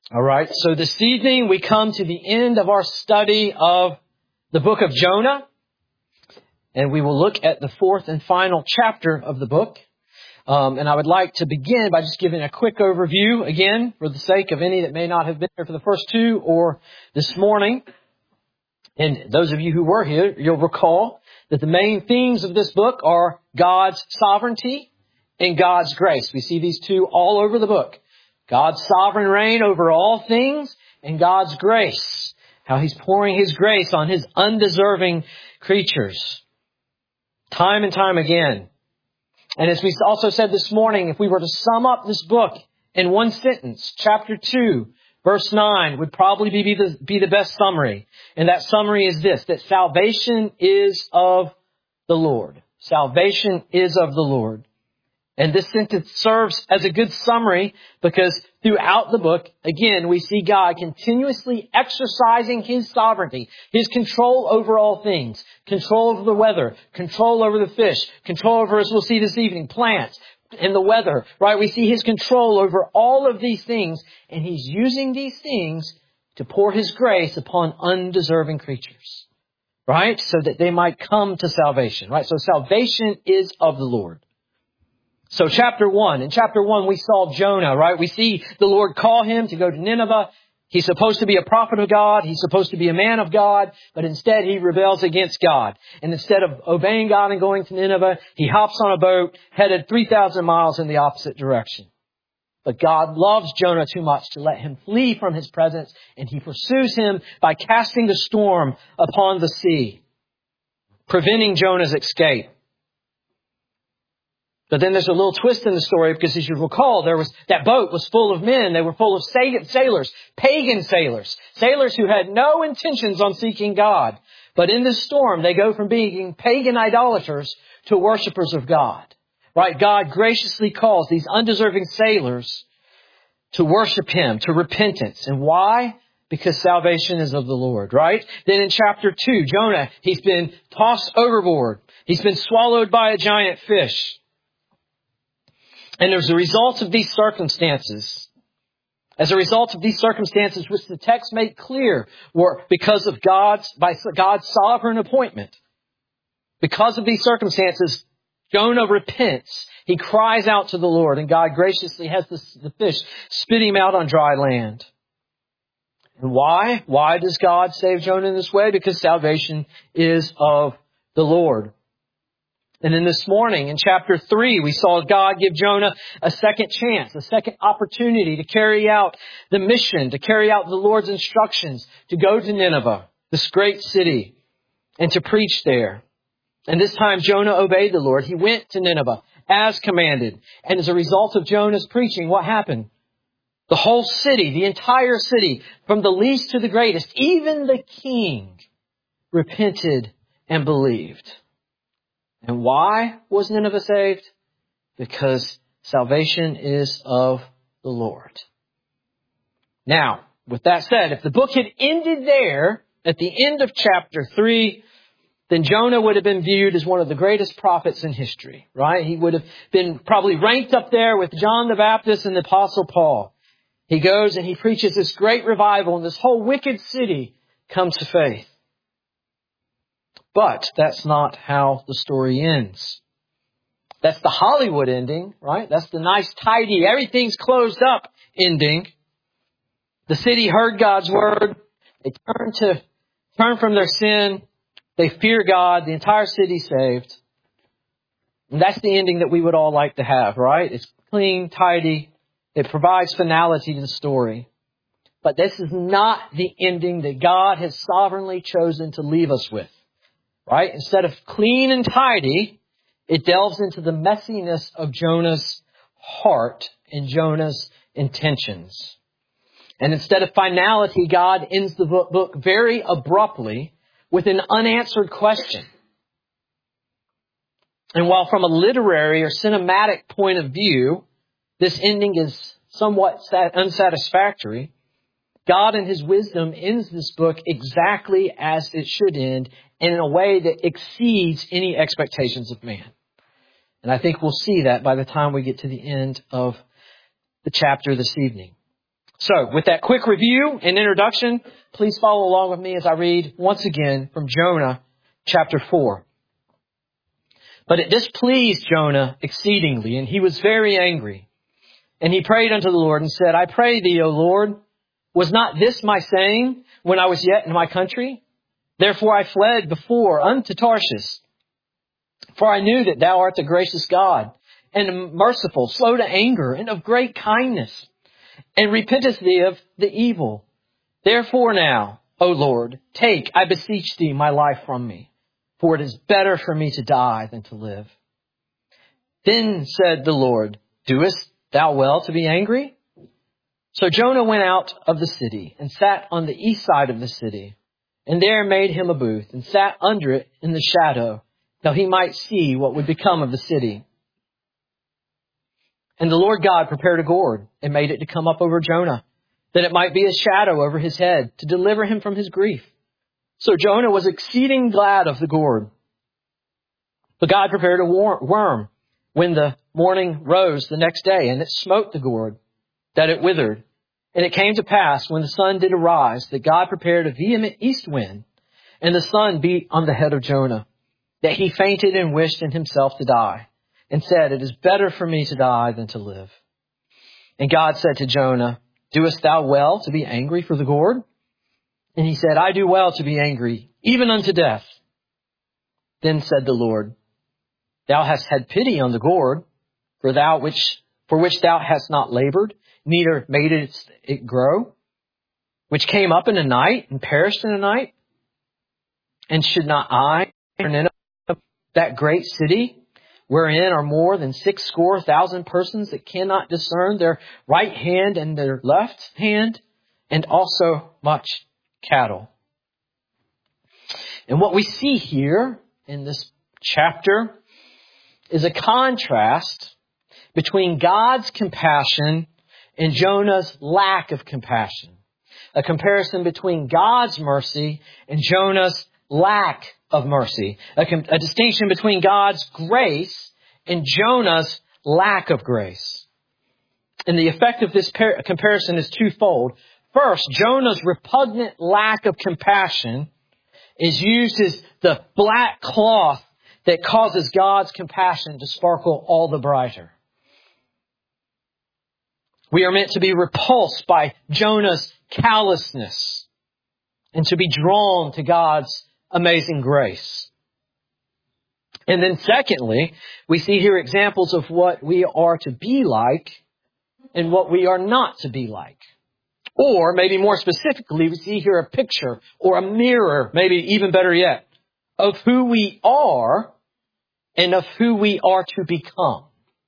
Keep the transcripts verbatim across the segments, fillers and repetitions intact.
All right, so this evening we come to the end of our study of the book of Jonah, and we will look at the fourth and final chapter of the book. Um, and I would like to begin by just giving a quick overview, again, for the sake of any that may not have been here for the first two or this morning. And those of you who were here, you'll recall that the main themes of this book are God's sovereignty and God's grace. We see these two all over the book. God's sovereign reign over all things and God's grace. How He's pouring His grace on His undeserving creatures. Time and time again. And as we also said this morning, if we were to sum up this book in one sentence, chapter two, verse nine would probably be the, be the best summary. And that summary is this, that salvation is of the Lord. Salvation is of the Lord. And this sentence serves as a good summary because throughout the book, again, we see God continuously exercising His sovereignty, His control over all things, control over the weather, control over the fish, control over, as we'll see this evening, plants and the weather, right? We see His control over all of these things, and He's using these things to pour His grace upon undeserving creatures, right? So that they might come to salvation, right? So salvation is of the Lord. So chapter one, in chapter one, we saw Jonah, right? We see the Lord call him to go to Nineveh. He's supposed to be a prophet of God. He's supposed to be a man of God, but instead he rebels against God. And instead of obeying God and going to Nineveh, he hops on a boat, headed three thousand miles in the opposite direction. But God loves Jonah too much to let him flee from His presence, and He pursues him by casting a storm upon the sea, preventing Jonah's escape. But then there's a little twist in the story because, as you recall, there was that boat was full of men. They were full of sailors, pagan sailors, sailors who had no intentions on seeking God. But in this storm, they go from being pagan idolaters to worshipers of God. Right? God graciously calls these undeserving sailors to worship Him, to repentance. And why? Because salvation is of the Lord, right? Then in chapter two, Jonah, he's been tossed overboard. He's been swallowed by a giant fish. And as a result of these circumstances, as a result of these circumstances, which the text made clear were because of God's, by God's sovereign appointment, because of these circumstances, Jonah repents. He cries out to the Lord, and God graciously has the, the fish spit him out on dry land. And why? Why does God save Jonah in this way? Because salvation is of the Lord. And then this morning in chapter three, we saw God give Jonah a second chance, a second opportunity to carry out the mission, to carry out the Lord's instructions, to go to Nineveh, this great city, and to preach there. And this time Jonah obeyed the Lord. He went to Nineveh as commanded. And as a result of Jonah's preaching, what happened? The whole city, the entire city, from the least to the greatest, even the king, repented and believed. And why was Nineveh saved? Because salvation is of the Lord. Now, with that said, if the book had ended there at the end of chapter three, then Jonah would have been viewed as one of the greatest prophets in history, right? He would have been probably ranked up there with John the Baptist and the Apostle Paul. He goes and he preaches this great revival, and this whole wicked city comes to faith. But that's not how the story ends. That's the Hollywood ending, right? That's the nice, tidy, everything's closed up ending. The city heard God's word. They turned to turn from their sin. They fear God. The entire city saved. And that's the ending that we would all like to have, right? It's clean, tidy. It provides finality to the story. But this is not the ending that God has sovereignly chosen to leave us with. Right? Instead of clean and tidy, it delves into the messiness of Jonah's heart and Jonah's intentions. And instead of finality, God ends the book very abruptly with an unanswered question. And while from a literary or cinematic point of view, this ending is somewhat unsatisfactory, God in His wisdom ends this book exactly as it should end, and in a way that exceeds any expectations of man. And I think we'll see that by the time we get to the end of the chapter this evening. So, with that quick review and introduction, please follow along with me as I read once again from Jonah chapter four. But it displeased Jonah exceedingly, and he was very angry. And he prayed unto the Lord and said, I pray thee, O Lord, was not this my saying when I was yet in my country? Therefore I fled before unto Tarshish. For I knew that thou art a gracious God, and merciful, slow to anger, and of great kindness, and repentest thee of the evil. Therefore now, O Lord, take, I beseech thee, my life from me, for it is better for me to die than to live. Then said the Lord, doest thou well to be angry? So Jonah went out of the city, and sat on the east side of the city, and there made him a booth, and sat under it in the shadow, till he might see what would become of the city. And the Lord God prepared a gourd, and made it to come up over Jonah, that it might be a shadow over his head, to deliver him from his grief. So Jonah was exceeding glad of the gourd. But God prepared a worm when the morning rose the next day, and it smote the gourd, that it withered. And it came to pass, when the sun did arise, that God prepared a vehement east wind, and the sun beat on the head of Jonah, that he fainted and wished in himself to die, and said, it is better for me to die than to live. And God said to Jonah, doest thou well to be angry for the gourd? And he said, I do well to be angry, even unto death. Then said the Lord, thou hast had pity on the gourd, for thou which for which thou hast not labored, neither made it, it grow, which came up in a night and perished in a night. And should not I turn in that great city, wherein are more than six score thousand persons that cannot discern their right hand and their left hand, and also much cattle? And what we see here in this chapter is a contrast between God's compassion and Jonah's lack of compassion. A comparison between God's mercy and Jonah's lack of mercy. A, com- a distinction between God's grace and Jonah's lack of grace. And the effect of this par- comparison is twofold. First, Jonah's repugnant lack of compassion is used as the black cloth that causes God's compassion to sparkle all the brighter. We are meant to be repulsed by Jonah's callousness and to be drawn to God's amazing grace. And then secondly, we see here examples of what we are to be like and what we are not to be like. Or maybe more specifically, we see here a picture or a mirror, maybe even better yet, of who we are and of who we are to become.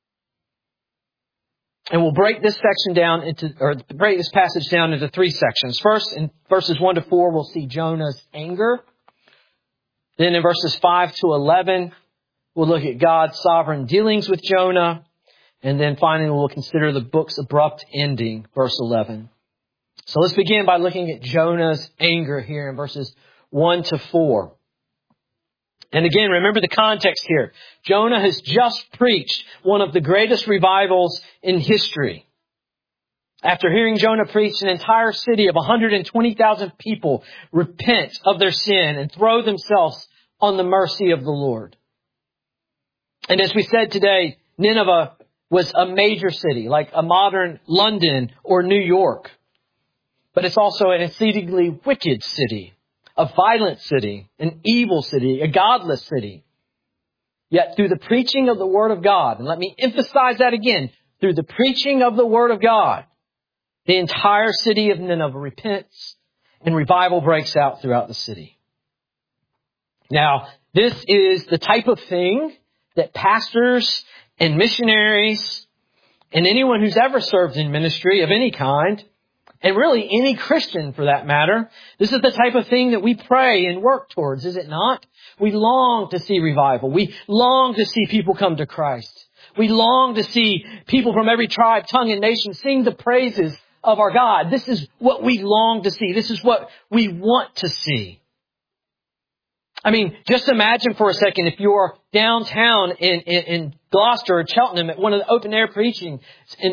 And we'll break this section down into, or break this passage down into three sections. First, in verses one to four, we'll see Jonah's anger. Then in verses five to eleven, we'll look at God's sovereign dealings with Jonah. And then finally, we'll consider the book's abrupt ending, verse eleven. So let's begin by looking at Jonah's anger here in verses one to four. And again, remember the context here. Jonah has just preached one of the greatest revivals in history. After hearing Jonah preach, an entire city of one hundred twenty thousand people repent of their sin and throw themselves on the mercy of the Lord. And as we said today, Nineveh was a major city, like a modern London or New York. But it's also an exceedingly wicked city, a violent city, an evil city, a godless city. Yet through the preaching of the Word of God, and let me emphasize that again, through the preaching of the Word of God, the entire city of Nineveh repents and revival breaks out throughout the city. Now, this is the type of thing that pastors and missionaries and anyone who's ever served in ministry of any kind, and really any Christian for that matter, this is the type of thing that we pray and work towards, is it not? We long to see revival. We long to see people come to Christ. We long to see people from every tribe, tongue, and nation sing the praises of our God. This is what we long to see. This is what we want to see. I mean, just imagine for a second if you're downtown in, in, in Gloucester or Cheltenham at one of the open air preaching, and, and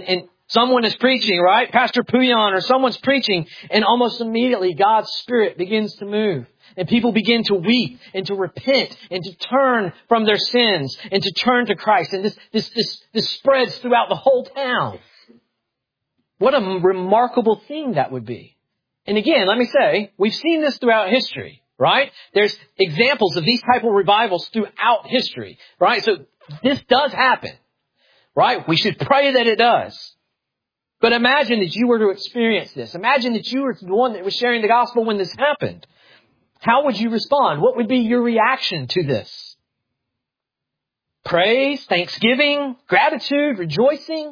Someone is preaching, right? Pastor Puyan or someone's preaching, and almost immediately God's Spirit begins to move. And people begin to weep and to repent and to turn from their sins and to turn to Christ. And this, this, this, this spreads throughout the whole town. What a remarkable thing that would be. And again, let me say, we've seen this throughout history, right? There's examples of these type of revivals throughout history, right? So this does happen, right? We should pray that it does. But imagine that you were to experience this. Imagine that you were the one that was sharing the gospel when this happened. How would you respond? What would be your reaction to this? Praise, thanksgiving, gratitude, rejoicing?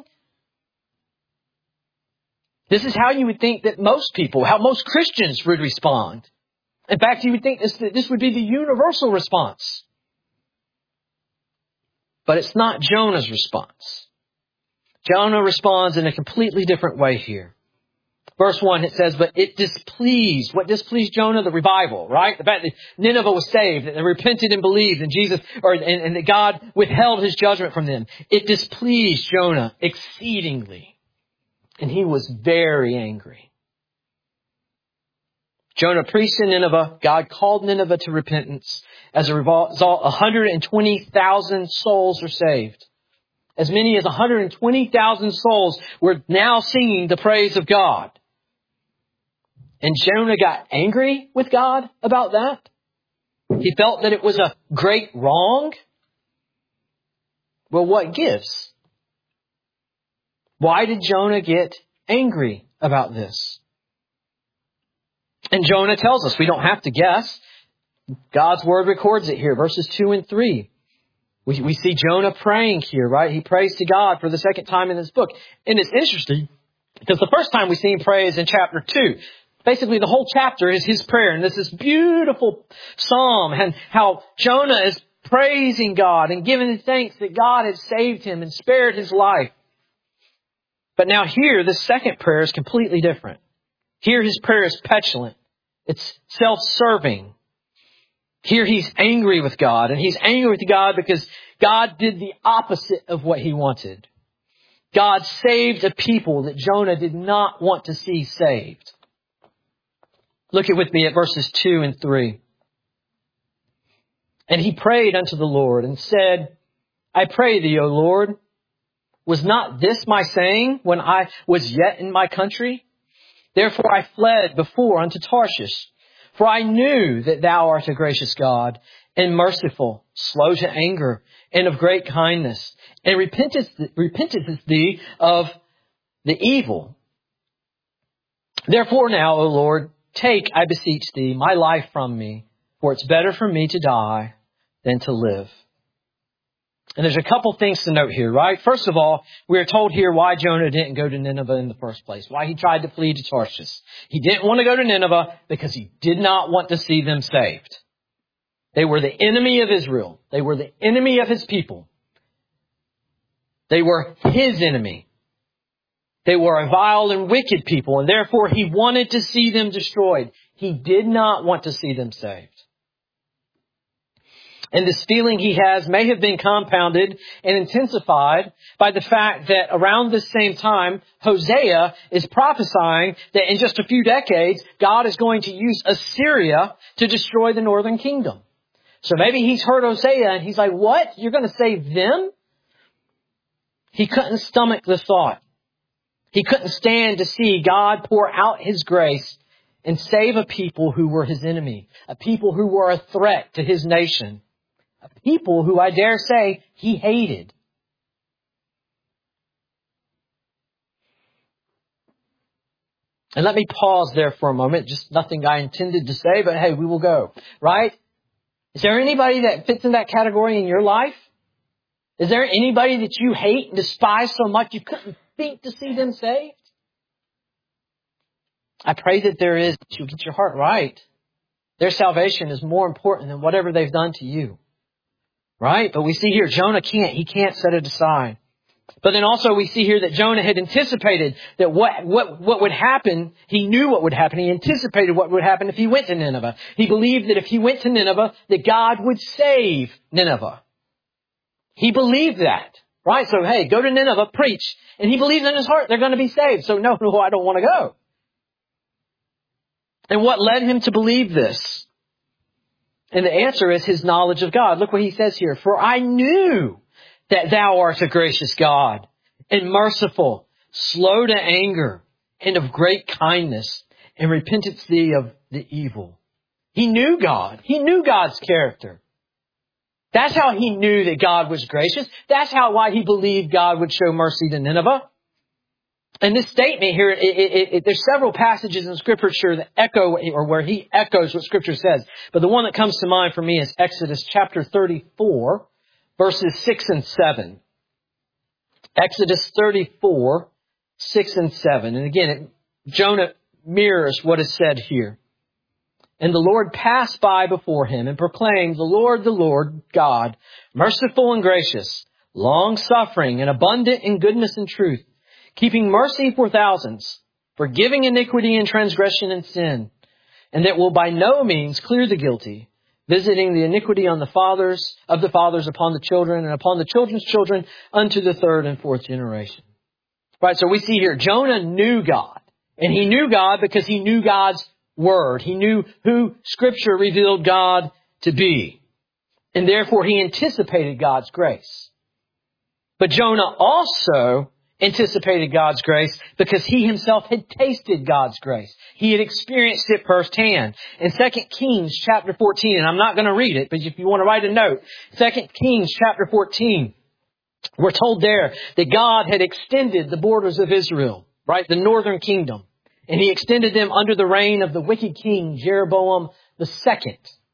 This is how you would think that most people, how most Christians would respond. In fact, you would think this, this would be the universal response. But it's not Jonah's response. Jonah responds in a completely different way here. Verse one, it says, but it displeased. What displeased Jonah? The revival, right? The fact that Nineveh was saved, that they repented and believed in Jesus, or and, and that God withheld his judgment from them. It displeased Jonah exceedingly. And he was very angry. Jonah preached in Nineveh. God called Nineveh to repentance. As a result, one hundred twenty thousand souls are saved. As many as one hundred twenty thousand souls were now singing the praise of God. And Jonah got angry with God about that. He felt that it was a great wrong. Well, what gives? Why did Jonah get angry about this? And Jonah tells us, we don't have to guess. God's word records it here, verses two and three. We, we see Jonah praying here, right? He prays to God for the second time in this book. And it's interesting because the first time we see him pray is in chapter two. Basically, the whole chapter is his prayer. And this is beautiful psalm and how Jonah is praising God and giving thanks that God had saved him and spared his life. But now here, the second prayer is completely different. Here his prayer is petulant. It's self-serving. Here he's angry with God. And he's angry with God because God did the opposite of what he wanted. God saved a people that Jonah did not want to see saved. Look at with me at verses two and three. And he prayed unto the Lord and said, I pray thee, O Lord, was not this my saying when I was yet in my country? Therefore I fled before unto Tarshish. For I knew that thou art a gracious God and merciful, slow to anger, and of great kindness, and repentest, repentest thee of the evil. Therefore now, O Lord, take, I beseech thee, my life from me, for it's better for me to die than to live. And there's a couple things to note here, right? First of all, we are told here why Jonah didn't go to Nineveh in the first place, why he tried to flee to Tarshish. He didn't want to go to Nineveh because he did not want to see them saved. They were the enemy of Israel. They were the enemy of his people. They were his enemy. They were a vile and wicked people, and therefore he wanted to see them destroyed. He did not want to see them saved. And this feeling he has may have been compounded and intensified by the fact that around this same time, Hosea is prophesying that in just a few decades, God is going to use Assyria to destroy the northern kingdom. So maybe he's heard Hosea and he's like, what? You're going to save them? He couldn't stomach the thought. He couldn't stand to see God pour out his grace and save a people who were his enemy, a people who were a threat to his nation. A people who I dare say he hated. And let me pause there for a moment. Just nothing I intended to say, but hey, we will go. Right? Is there anybody that fits in that category in your life? Is there anybody that you hate and despise so much you couldn't think to see them saved? I pray that there is, that you get your heart right. Their salvation is more important than whatever they've done to you. Right? But we see here Jonah can't. He can't set it aside. But then also we see here that Jonah had anticipated that what, what, what would happen. He knew what would happen. He anticipated what would happen if he went to Nineveh. He believed that if he went to Nineveh, that God would save Nineveh. He believed that. Right? So, hey, go to Nineveh, preach. And he believes in his heart they're going to be saved. So, no, no, I don't want to go. And what led him to believe this? And the answer is his knowledge of God. Look what he says here. For I knew that thou art a gracious God and merciful, slow to anger, and of great kindness, and repentance thee of the evil. He knew God. He knew God's character. That's how he knew that God was gracious. That's how why he believed God would show mercy to Nineveh. And this statement here, it, it, it, there's several passages in Scripture that echo, or where he echoes what Scripture says. But the one that comes to mind for me is Exodus chapter thirty-four, verses six and seven. Exodus thirty-four, six and seven. And again, it, Jonah mirrors what is said here. And the Lord passed by before him and proclaimed, the Lord, the Lord God, merciful and gracious, long-suffering and abundant in goodness and truth, keeping mercy for thousands, forgiving iniquity and transgression and sin, and that will by no means clear the guilty, visiting the iniquity on the fathers of the fathers upon the children and upon the children's children unto the third and fourth generation. Right, so we see here Jonah knew God, and he knew God because he knew God's Word. He knew who Scripture revealed God to be. And therefore he anticipated God's grace. But Jonah also anticipated God's grace because he himself had tasted God's grace. He had experienced it firsthand. In Second Kings chapter fourteen, and I'm not going to read it, but if you want to write a note, Second Kings chapter fourteen, we're told there that God had extended the borders of Israel, right? The northern kingdom. And he extended them under the reign of the wicked king, Jeroboam the second.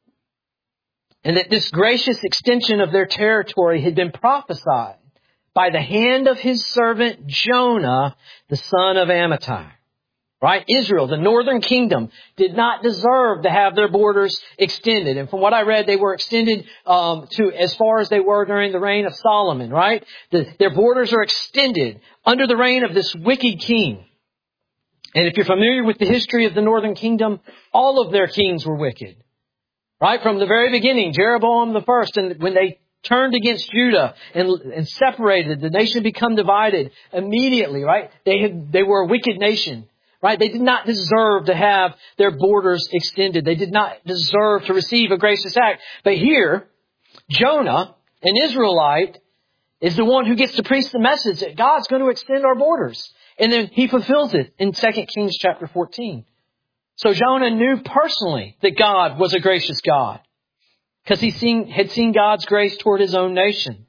And that this gracious extension of their territory had been prophesied by the hand of his servant Jonah, the son of Amittai. Right? Israel, the northern kingdom, did not deserve to have their borders extended. And from what I read, they were extended um, to as far as they were during the reign of Solomon. Right? The, their borders are extended under the reign of this wicked king. And if you're familiar with the history of the northern kingdom, all of their kings were wicked. Right? From the very beginning, Jeroboam the first, and when they turned against Judah and, and separated, the nation become divided immediately, right? They had, they were a wicked nation, right? They did not deserve to have their borders extended. They did not deserve to receive a gracious act. But here, Jonah, an Israelite, is the one who gets to preach the message that God's going to extend our borders. And then he fulfills it in Second Kings chapter fourteen. So Jonah knew personally that God was a gracious God because he seen, had seen God's grace toward his own nation.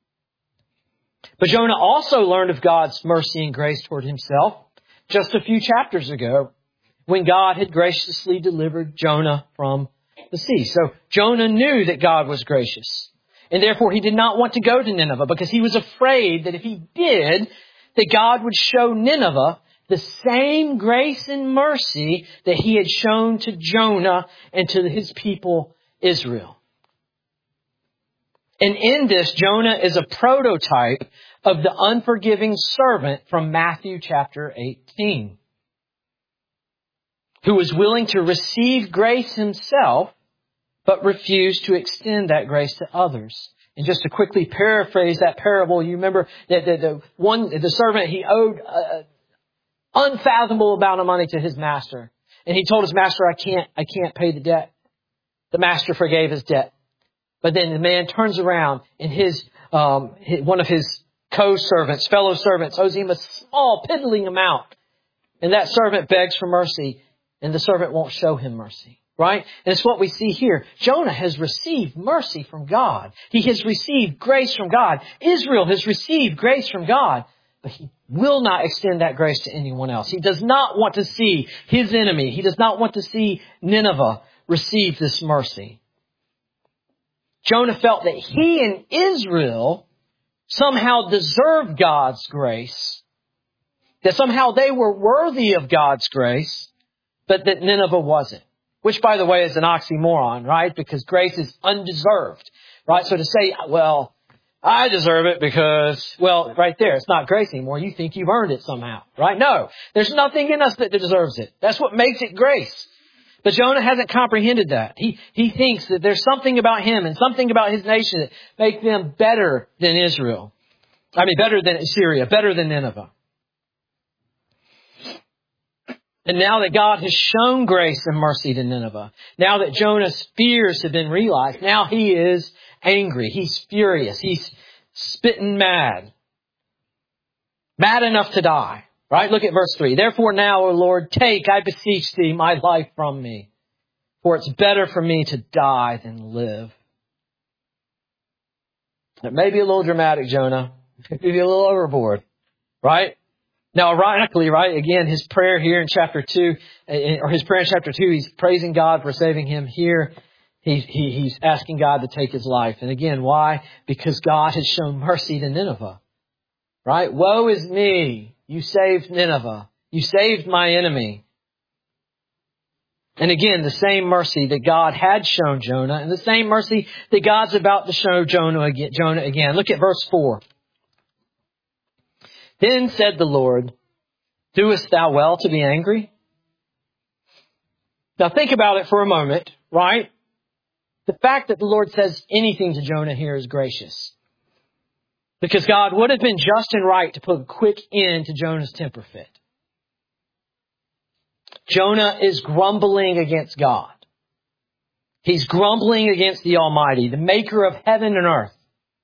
But Jonah also learned of God's mercy and grace toward himself just a few chapters ago when God had graciously delivered Jonah from the sea. So Jonah knew that God was gracious, and therefore he did not want to go to Nineveh because he was afraid that if he did, that God would show Nineveh the same grace and mercy that he had shown to Jonah and to his people Israel. And in this, Jonah is a prototype of the unforgiving servant from Matthew chapter eighteen, who was willing to receive grace himself, but refused to extend that grace to others. And just to quickly paraphrase that parable, you remember that the, the one, the servant, he owed an unfathomable amount of money to his master. And he told his master, I can't, I can't pay the debt. The master forgave his debt. But then the man turns around and his, um, his, one of his co-servants, fellow servants, owes him a small, piddling amount. And that servant begs for mercy, and the servant won't show him mercy. Right? And it's what we see here. Jonah has received mercy from God. He has received grace from God. Israel has received grace from God. But he will not extend that grace to anyone else. He does not want to see his enemy. He does not want to see Nineveh receive this mercy. Jonah felt that he and Israel somehow deserved God's grace. That somehow they were worthy of God's grace. But that Nineveh wasn't. Which, by the way, is an oxymoron, right? Because grace is undeserved, right? So to say, well, I deserve it because, well, right there, it's not grace anymore. You think you've earned it somehow, right? No, there's nothing in us that deserves it. That's what makes it grace. But Jonah hasn't comprehended that. He, he thinks that there's something about him and something about his nation that make them better than Israel. I mean, better than Assyria, better than Nineveh. And now that God has shown grace and mercy to Nineveh, now that Jonah's fears have been realized, now he is angry. He's furious. He's spitting mad. Mad enough to die. Right? Look at verse three. Therefore now, O Lord, take, I beseech thee, my life from me. For it's better for me to die than live. It may be a little dramatic, Jonah. Maybe a little overboard. Right? Now, ironically, right, again, his prayer here in chapter two, or his prayer in chapter two, he's praising God for saving him. Here, he's, he, he's asking God to take his life. And again, why? Because God has shown mercy to Nineveh. Right? Woe is me. You saved Nineveh. You saved my enemy. And again, the same mercy that God had shown Jonah, and the same mercy that God's about to show Jonah again. Jonah again. Look at verse four. Then said the Lord, doest thou well to be angry? Now think about it for a moment, right? The fact that the Lord says anything to Jonah here is gracious. Because God would have been just and right to put a quick end to Jonah's temper fit. Jonah is grumbling against God. He's grumbling against the Almighty, the maker of heaven and earth.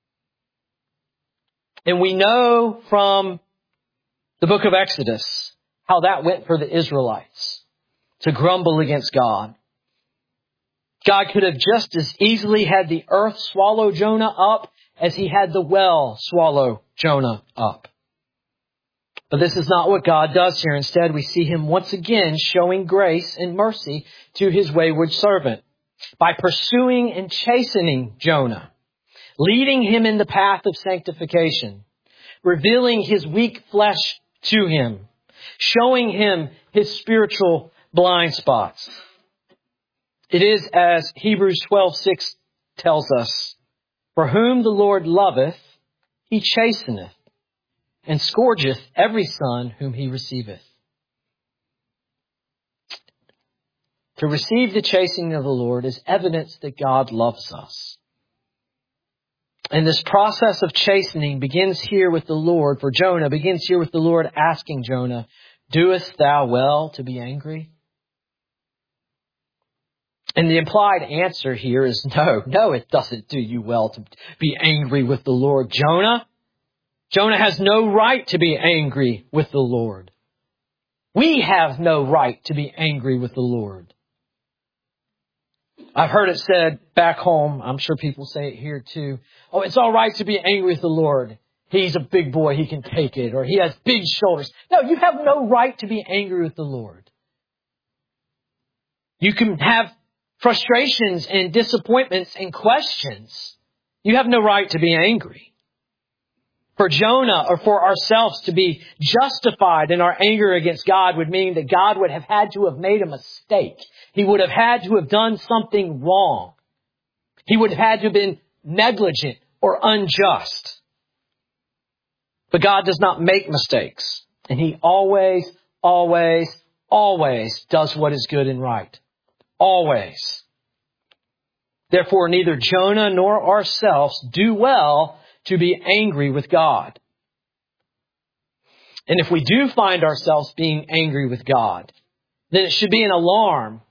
And we know from the book of Exodus how that went for the Israelites, to grumble against God. God could have just as easily had the earth swallow Jonah up as he had the well swallow Jonah up. But this is not what God does here. Instead, we see him once again showing grace and mercy to his wayward servant by pursuing and chastening Jonah, leading him in the path of sanctification, revealing his weak flesh to him, showing him his spiritual blind spots. It is as Hebrews twelve six tells us, for whom the Lord loveth, he chasteneth, and scourgeth every son whom he receiveth. To receive the chastening of the Lord is evidence that God loves us. And this process of chastening begins here with the Lord, for Jonah, begins here with the Lord asking Jonah, doest thou well to be angry? And the implied answer here is no, no, it doesn't do you well to be angry with the Lord. Jonah, Jonah has no right to be angry with the Lord. We have no right to be angry with the Lord. I've heard it said back home, I'm sure people say it here too, oh, it's all right to be angry with the Lord. He's a big boy, he can take it, or he has big shoulders. No, you have no right to be angry with the Lord. You can have frustrations and disappointments and questions. You have no right to be angry. For Jonah or for ourselves to be justified in our anger against God would mean that God would have had to have made a mistake. He would have had to have done something wrong. He would have had to have been negligent or unjust. But God does not make mistakes. And he always, always, always does what is good and right. Always. Therefore, neither Jonah nor ourselves do well to be angry with God. And if we do find ourselves being angry with God, then it should be an alarm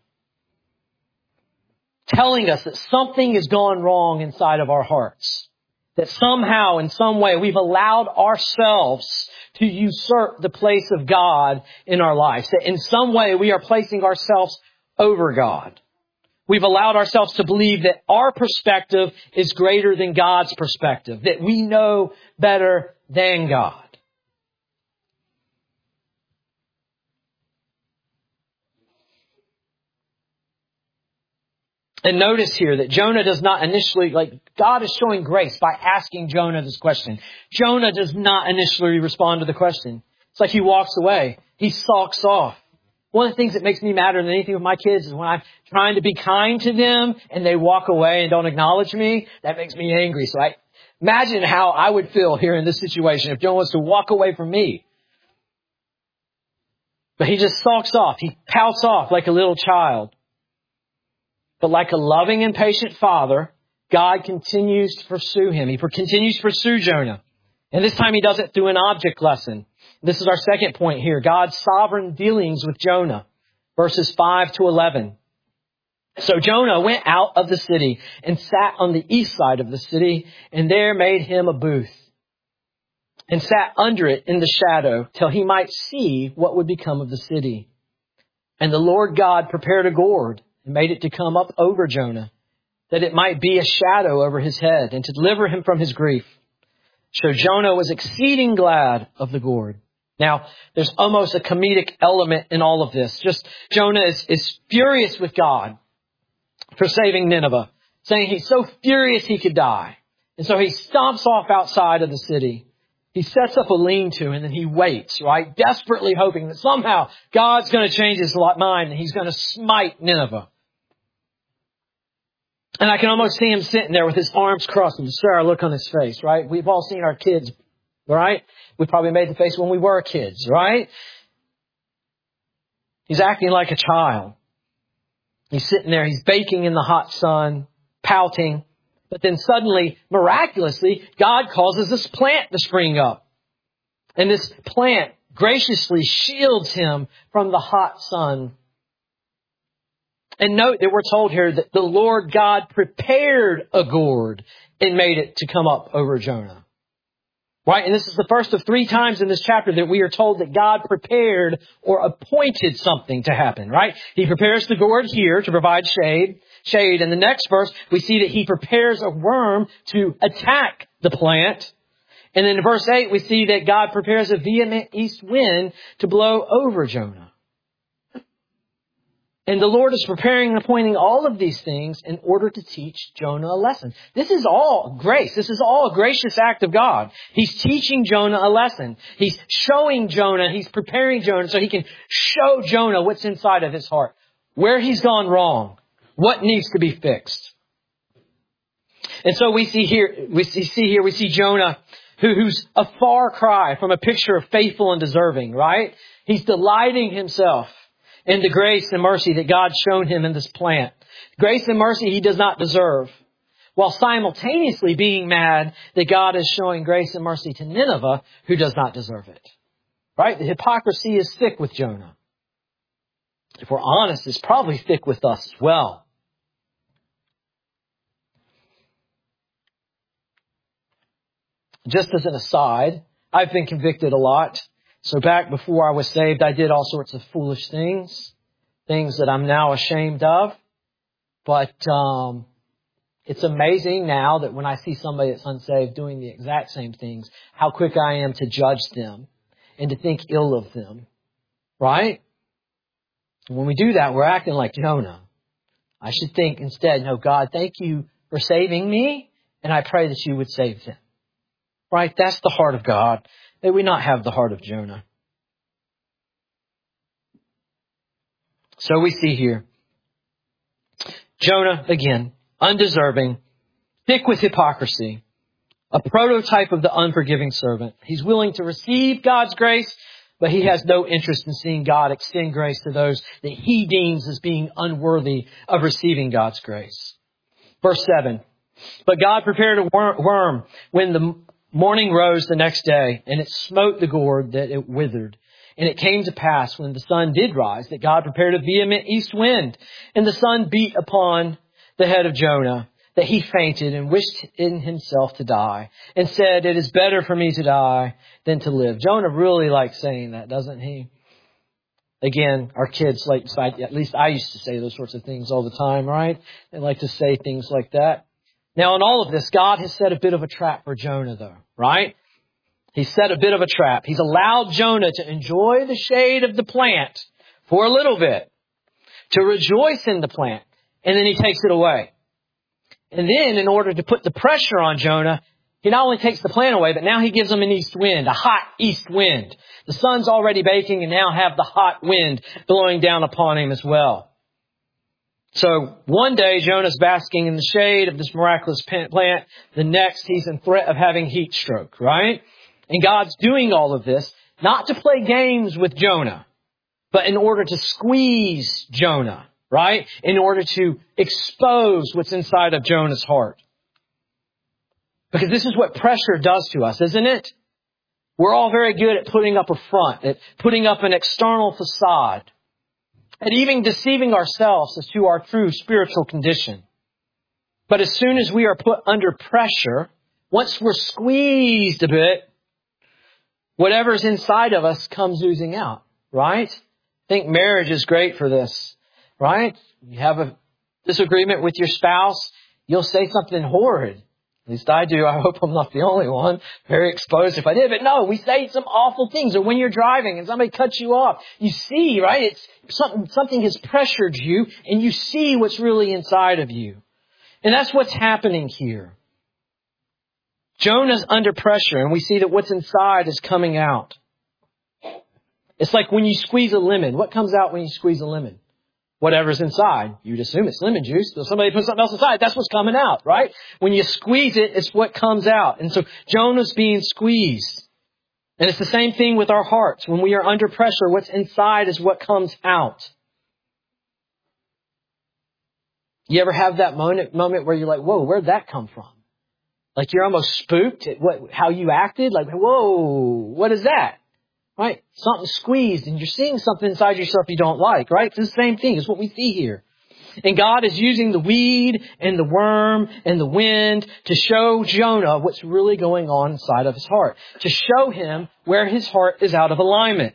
telling us that something has gone wrong inside of our hearts. That somehow, in some way, we've allowed ourselves to usurp the place of God in our lives. That in some way we are placing ourselves over God. We've allowed ourselves to believe that our perspective is greater than God's perspective. That we know better than God. And notice here that Jonah does not initially, like God is showing grace by asking Jonah this question. Jonah does not initially respond to the question. It's like he walks away. He sulks off. One of the things that makes me madder than anything with my kids is when I'm trying to be kind to them and they walk away and don't acknowledge me. That makes me angry. So I imagine how I would feel here in this situation if Jonah was to walk away from me. But he just sulks off. He pouts off like a little child. But like a loving and patient father, God continues to pursue him. He continues to pursue Jonah. And this time he does it through an object lesson. This is our second point here. God's sovereign dealings with Jonah. Verses five to eleven. So Jonah went out of the city and sat on the east side of the city, and there made him a booth and sat under it in the shadow till he might see what would become of the city. And the Lord God prepared a gourd and made it to come up over Jonah, that it might be a shadow over his head and to deliver him from his grief. So Jonah was exceeding glad of the gourd. Now, there's almost a comedic element in all of this. Just Jonah is, is furious with God for saving Nineveh, saying he's so furious he could die. And so he stomps off outside of the city. He sets up a lean-to and then he waits, right? Desperately hoping that somehow God's going to change his mind and he's going to smite Nineveh. And I can almost see him sitting there with his arms crossed and the sour look on his face, right? We've all seen our kids, right? We probably made the face when we were kids, right? He's acting like a child. He's sitting there, he's baking in the hot sun, pouting. But then suddenly, miraculously, God causes this plant to spring up. And this plant graciously shields him from the hot sun. And note that we're told here that the Lord God prepared a gourd and made it to come up over Jonah. Right? And this is the first of three times in this chapter that we are told that God prepared or appointed something to happen, right? He prepares the gourd here to provide shade. Shade. In the next verse, we see that he prepares a worm to attack the plant. And then in verse eight, we see that God prepares a vehement east wind to blow over Jonah. And the Lord is preparing and appointing all of these things in order to teach Jonah a lesson. This is all grace. This is all a gracious act of God. He's teaching Jonah a lesson. He's showing Jonah, he's preparing Jonah so he can show Jonah what's inside of his heart, where he's gone wrong, what needs to be fixed. And so we see here, we see, see here, we see Jonah who, who's a far cry from a picture of faithful and deserving, right? He's delighting himself in the grace and mercy that God's shown him in this plant. Grace and mercy he does not deserve, while simultaneously being mad that God is showing grace and mercy to Nineveh, who does not deserve it. Right? The hypocrisy is thick with Jonah. If we're honest, it's probably thick with us as well. Just as an aside, I've been convicted a lot. So back before I was saved, I did all sorts of foolish things, things that I'm now ashamed of. But um, it's amazing now that when I see somebody that's unsaved doing the exact same things, how quick I am to judge them and to think ill of them. Right? When we do that, we're acting like Jonah. I should think instead, no, God, thank you for saving me, and I pray that you would save them. Right? That's the heart of God. May we not have the heart of Jonah. So we see here, Jonah, again, undeserving, thick with hypocrisy, a prototype of the unforgiving servant. He's willing to receive God's grace, but he has no interest in seeing God extend grace to those that he deems as being unworthy of receiving God's grace. Verse seven, but God prepared a worm when the morning rose the next day, and it smote the gourd that it withered. And it came to pass when the sun did rise that God prepared a vehement east wind, and the sun beat upon the head of Jonah, that he fainted and wished in himself to die, and said, it is better for me to die than to live. Jonah really likes saying that, doesn't he? Again, our kids like, at least I used to say those sorts of things all the time, right? They like to say things like that. Now, in all of this, God has set a bit of a trap for Jonah, though, right? He's set a bit of a trap. He's allowed Jonah to enjoy the shade of the plant for a little bit, to rejoice in the plant, and then he takes it away. And then, in order to put the pressure on Jonah, he not only takes the plant away, but now he gives him an east wind, a hot east wind. The sun's already baking, and now have the hot wind blowing down upon him as well. So one day Jonah's basking in the shade of this miraculous plant. The next he's in threat of having heat stroke, right? And God's doing all of this not to play games with Jonah, but in order to squeeze Jonah, right? In order to expose what's inside of Jonah's heart. Because this is what pressure does to us, isn't it? We're all very good at putting up a front, at putting up an external facade, at even deceiving ourselves as to our true spiritual condition. But as soon as we are put under pressure, once we're squeezed a bit, whatever's inside of us comes oozing out, right? I think marriage is great for this, right? You have a disagreement with your spouse, you'll say something horrid. At least I do. I hope I'm not the only one. Very exposed if I did. But no, we say some awful things. Or when you're driving and somebody cuts you off, you see, right? It's something, something has pressured you and you see what's really inside of you. And that's what's happening here. Jonah's under pressure and we see that what's inside is coming out. It's like when you squeeze a lemon. What comes out when you squeeze a lemon? Whatever's inside. You'd assume it's lemon juice. So somebody puts something else inside. That's what's coming out, right? When you squeeze it, it's what comes out. And so Jonah's being squeezed. And it's the same thing with our hearts. When we are under pressure, what's inside is what comes out. You ever have that moment, moment where you're like, whoa, where'd that come from? Like you're almost spooked at what, how you acted. Like, whoa, what is that? Right? Something squeezed and you're seeing something inside yourself you don't like, right? It's the same thing as what we see here. And God is using the weed and the worm and the wind to show Jonah what's really going on inside of his heart. To show him where his heart is out of alignment.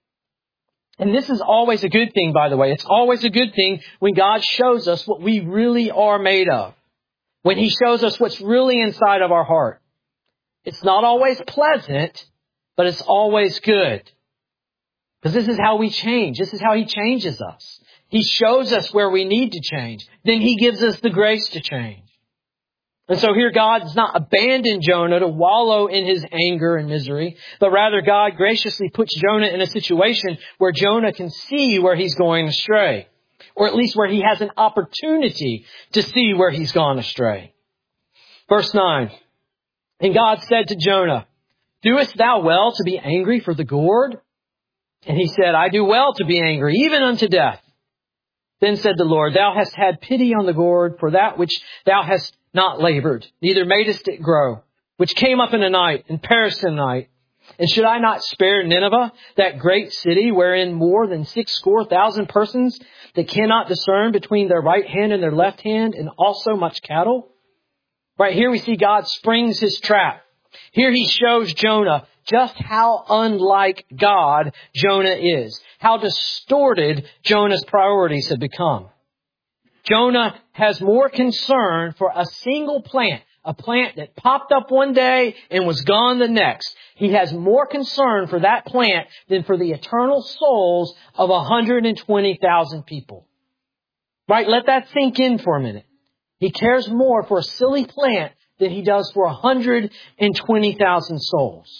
And this is always a good thing, by the way. It's always a good thing when God shows us what we really are made of. When He shows us what's really inside of our heart. It's not always pleasant, but it's always good. Because this is how we change. This is how He changes us. He shows us where we need to change. Then He gives us the grace to change. And so here God does not abandon Jonah to wallow in his anger and misery, but rather God graciously puts Jonah in a situation where Jonah can see where he's going astray. Or at least where he has an opportunity to see where he's gone astray. Verse nine. And God said to Jonah, "Doest thou well to be angry for the gourd?" And he said, "I do well to be angry, even unto death." Then said the Lord, "Thou hast had pity on the gourd for that which thou hast not labored, neither madest it grow, which came up in a night and perished in a night. And should I not spare Nineveh, that great city wherein more than six score thousand persons that cannot discern between their right hand and their left hand, and also much cattle?" Right here we see God springs His trap. Here He shows Jonah just how unlike God Jonah is. How distorted Jonah's priorities have become. Jonah has more concern for a single plant, a plant that popped up one day and was gone the next. He has more concern for that plant than for the eternal souls of one hundred twenty thousand people. Right? Let that sink in for a minute. He cares more for a silly plant than he does for one hundred twenty thousand souls.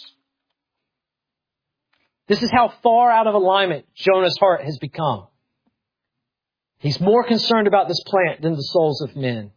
This is how far out of alignment Jonah's heart has become. He's more concerned about this plant than the souls of men.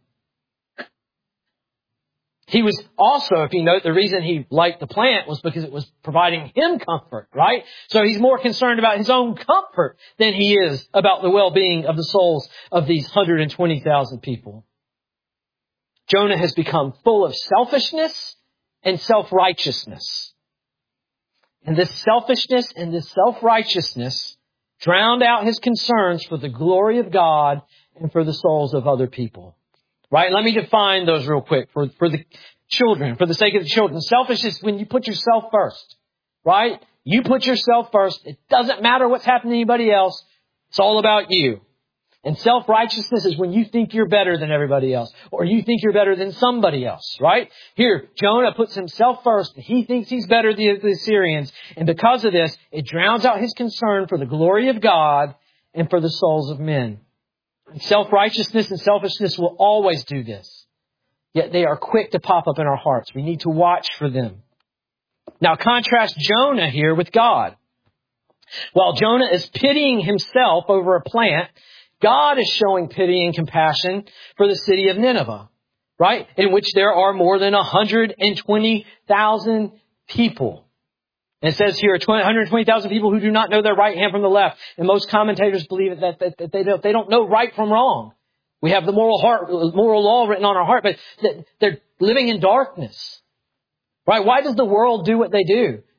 He was also, if you note, the reason he liked the plant was because it was providing him comfort, right? So he's more concerned about his own comfort than he is about the well-being of the souls of these one hundred twenty thousand people. Jonah has become full of selfishness and self-righteousness. And this selfishness and this self-righteousness drowned out his concerns for the glory of God and for the souls of other people. Right? Let me define those real quick for, for the children, for the sake of the children. Selfishness is when you put yourself first. Right? You put yourself first. It doesn't matter what's happening to anybody else. It's all about you. And self-righteousness is when you think you're better than everybody else. Or you think you're better than somebody else. Right? Here, Jonah puts himself first. He thinks he's better than the Assyrians. And because of this, it drowns out his concern for the glory of God and for the souls of men. Self-righteousness and selfishness will always do this. Yet they are quick to pop up in our hearts. We need to watch for them. Now contrast Jonah here with God. While Jonah is pitying himself over a plant, God is showing pity and compassion for the city of Nineveh, right? In which there are more than one hundred twenty thousand people. And it says here, one hundred twenty thousand people who do not know their right hand from the left. And most commentators believe that, that, that they, don't, they don't know right from wrong. We have the moral heart, moral law written on our heart, but they're living in darkness. Right? Why does the world do what they do?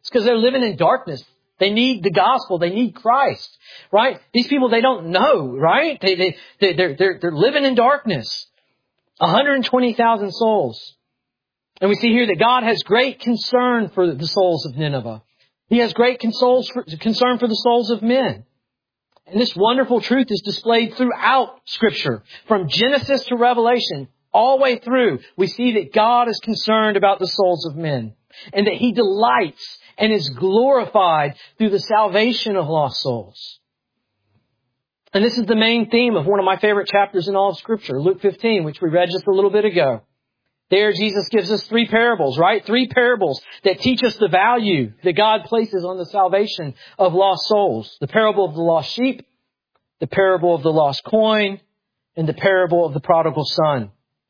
It's because they're living in darkness. They need the gospel. They need Christ, right? These people, they don't know, right? They, they, they, they're, they're, they're living in darkness. one hundred twenty thousand souls. And we see here that God has great concern for the souls of Nineveh. He has great consoles for, concern for the souls of men. And this wonderful truth is displayed throughout Scripture. From Genesis to Revelation, all the way through, we see that God is concerned about the souls of men. And that He delights and is glorified through the salvation of lost souls. And this is the main theme of one of my favorite chapters in all of Scripture, Luke fifteen, which we read just a little bit ago. There, Jesus gives us three parables, right? Three parables that teach us the value that God places on the salvation of lost souls. The parable of the lost sheep, the parable of the lost coin, and the parable of the prodigal son.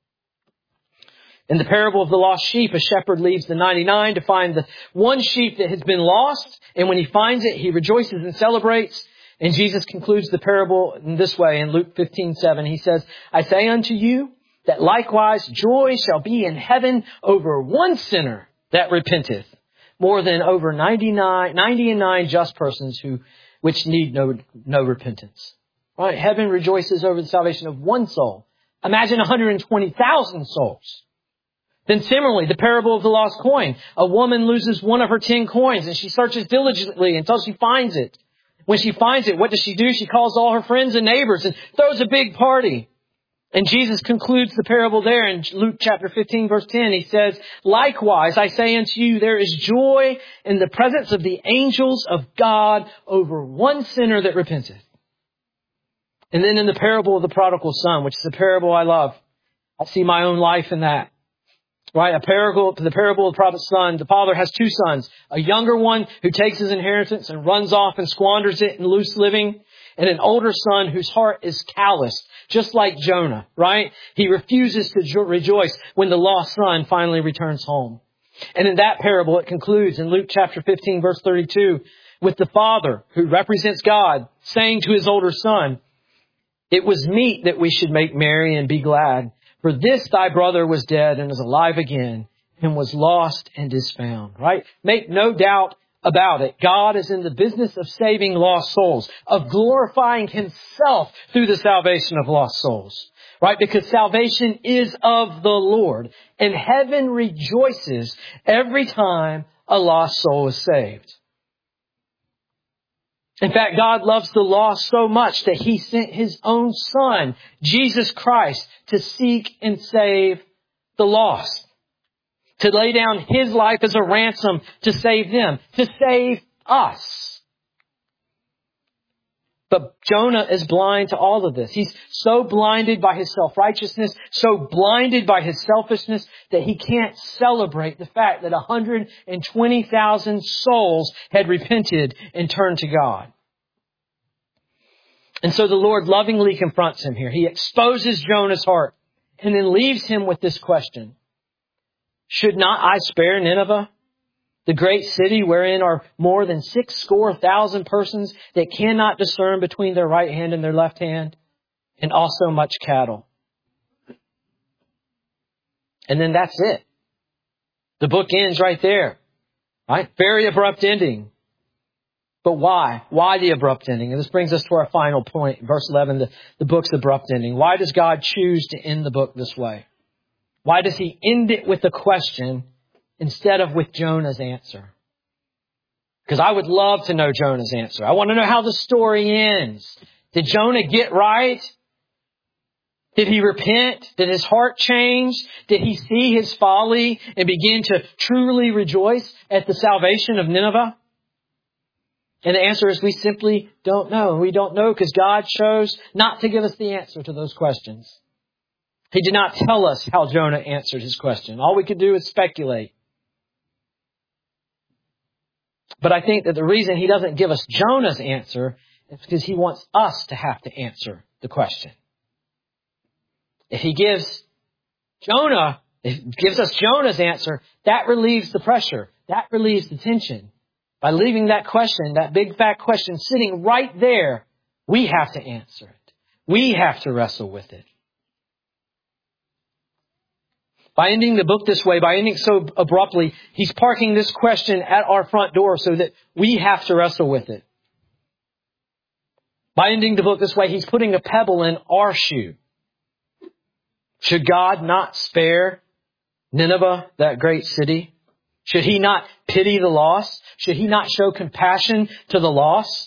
In the parable of the lost sheep, a shepherd leaves the ninety-nine to find the one sheep that has been lost. And when he finds it, he rejoices and celebrates. And Jesus concludes the parable in this way in Luke fifteen seven. He says, I say unto you, that likewise joy shall be in heaven over one sinner that repenteth, more than over ninety-nine, ninety and nine just persons who, which need no, no repentance. Right? Heaven rejoices over the salvation of one soul. Imagine one hundred twenty thousand souls. Then similarly, the parable of the lost coin. A woman loses one of her ten coins and she searches diligently until she finds it. When she finds it, what does she do? She calls all her friends and neighbors and throws a big party. And Jesus concludes the parable there in Luke chapter fifteen, verse ten. He says, likewise, I say unto you, there is joy in the presence of the angels of God over one sinner that repenteth. And then in the parable of the prodigal son, which is a parable I love, I see my own life in that. Right? A parable, the parable of the prodigal son. The father has two sons. A younger one who takes his inheritance and runs off and squanders it in loose living. And an older son whose heart is calloused, just like Jonah, right? He refuses to jo- rejoice when the lost son finally returns home. And in that parable, it concludes in Luke chapter fifteen, verse thirty-two, with the father who represents God saying to his older son, it was meet that we should make merry and be glad. For this thy brother was dead and is alive again, and was lost and is found, right? Make no doubt about it. God is in the business of saving lost souls, of glorifying Himself through the salvation of lost souls, right? Because salvation is of the Lord, and heaven rejoices every time a lost soul is saved. In fact, God loves the lost so much that He sent His own Son, Jesus Christ, to seek and save the lost. To lay down His life as a ransom to save them, to save us. But Jonah is blind to all of this. He's so blinded by his self-righteousness, so blinded by his selfishness, that he can't celebrate the fact that one hundred twenty thousand souls had repented and turned to God. And so the Lord lovingly confronts him here. He exposes Jonah's heart and then leaves him with this question. Should not I spare Nineveh, the great city wherein are more than six score thousand persons that cannot discern between their right hand and their left hand, and also much cattle? And then that's it. The book ends right there. Right? Very abrupt ending. But why? Why the abrupt ending? And this brings us to our final point. Verse eleven, the, the book's abrupt ending. Why does God choose to end the book this way? Why does He end it with a question instead of with Jonah's answer? Because I would love to know Jonah's answer. I want to know how the story ends. Did Jonah get right? Did he repent? Did his heart change? Did he see his folly and begin to truly rejoice at the salvation of Nineveh? And the answer is we simply don't know. And we don't know because God chose not to give us the answer to those questions. He did not tell us how Jonah answered his question. All we could do is speculate. But I think that the reason He doesn't give us Jonah's answer is because He wants us to have to answer the question. If He gives Jonah, if He gives us Jonah's answer, that relieves the pressure. That relieves the tension. By leaving that question, that big fat question sitting right there, we have to answer it. We have to wrestle with it. By ending the book this way, by ending so abruptly, he's parking this question at our front door so that we have to wrestle with it. By ending the book this way, he's putting a pebble in our shoe. Should God not spare Nineveh, that great city? Should he not pity the lost? Should he not show compassion to the lost?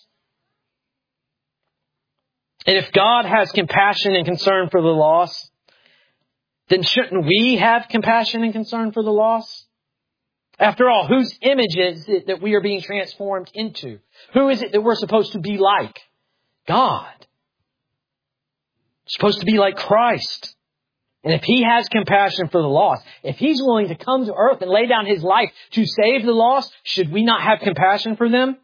And if God has compassion and concern for the lost, then shouldn't we have compassion and concern for the lost? After all, whose image is it that we are being transformed into? Who is it that we're supposed to be like? God. Supposed to be like Christ. And if he has compassion for the lost, if he's willing to come to earth and lay down his life to save the lost, should we not have compassion for them?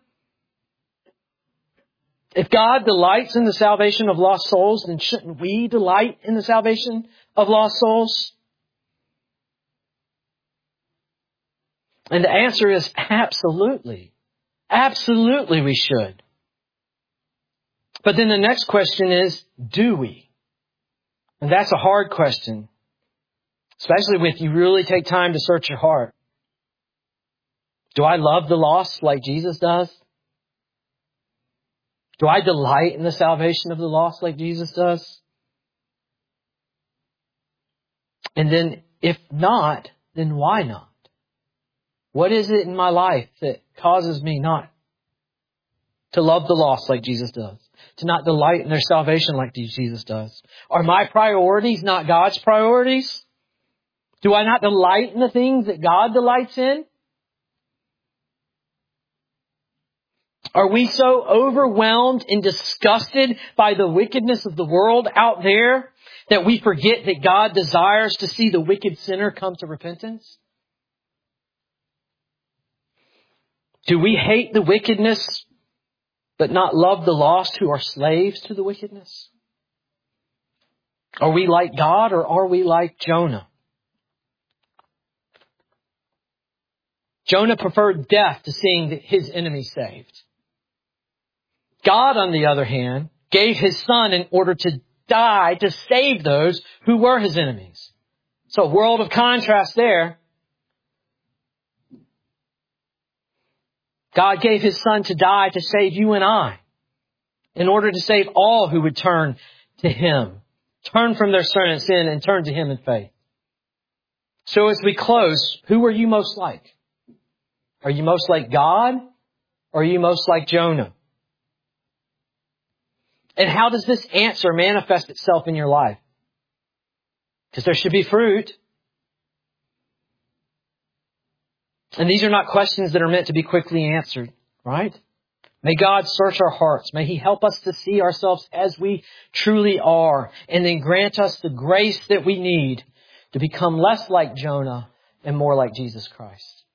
If God delights in the salvation of lost souls, then shouldn't we delight in the salvation of lost souls? And the answer is absolutely. Absolutely we should. But then the next question is, do we? And that's a hard question. Especially if you really take time to search your heart. Do I love the lost like Jesus does? Do I delight in the salvation of the lost like Jesus does? And then if not, then why not? What is it in my life that causes me not to love the lost like Jesus does? To not delight in their salvation like Jesus does? Are my priorities not God's priorities? Do I not delight in the things that God delights in? Are we so overwhelmed and disgusted by the wickedness of the world out there that we forget that God desires to see the wicked sinner come to repentance? Do we hate the wickedness but not love the lost who are slaves to the wickedness? Are we like God or are we like Jonah? Jonah preferred death to seeing his enemies saved. God, on the other hand, gave his son in order to die to save those who were his enemies. So a world of contrast there. God gave his son to die to save you and I, in order to save all who would turn to him, turn from their sin and turn to him in faith. So as we close, who are you most like? Are you most like God or are you most like Jonah? And how does this answer manifest itself in your life? Because there should be fruit. And these are not questions that are meant to be quickly answered, right? May God search our hearts. May he help us to see ourselves as we truly are. And then grant us the grace that we need to become less like Jonah and more like Jesus Christ.